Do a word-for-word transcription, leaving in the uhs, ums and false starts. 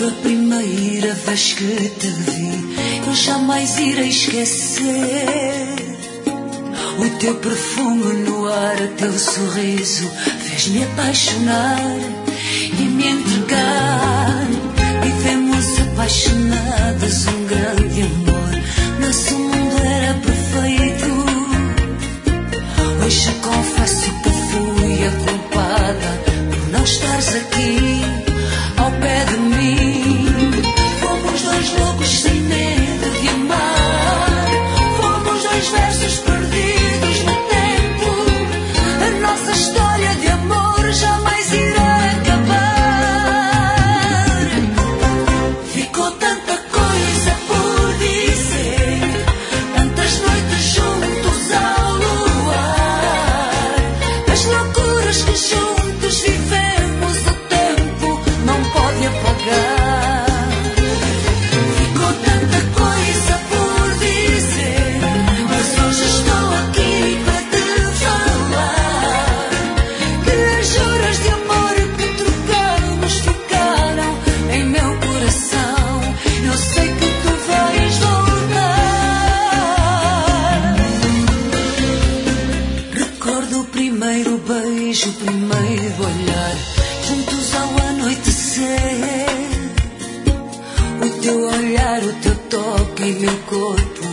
a primeira vez que te vi, eu jamais irei esquecer. O teu perfume no ar, teu sorriso fez-me apaixonar e me entregar. Vivemos apaixonadas um grande amor, nosso mundo era perfeito. Hoje confesso que fui a culpada por não estares aqui ao pé de mim. Fomos dois loucos sem medo de amar, fomos dois versos perdidos no tempo. A nossa história de amor jamais irá acabar. Ficou tanta coisa por dizer, tantas noites juntos ao luar, as loucuras que juntos vivemos, o tempo não pode apagar. Ficou tanta coisa por dizer, mas hoje estou aqui para te falar que as juras de amor que trocamos ficaram em meu coração. Eu sei que tu vais voltar. Recordo o primeiro beijo, o primeiro olhar, juntos ao anoitecer. O teu olhar, o teu toque em meu corpo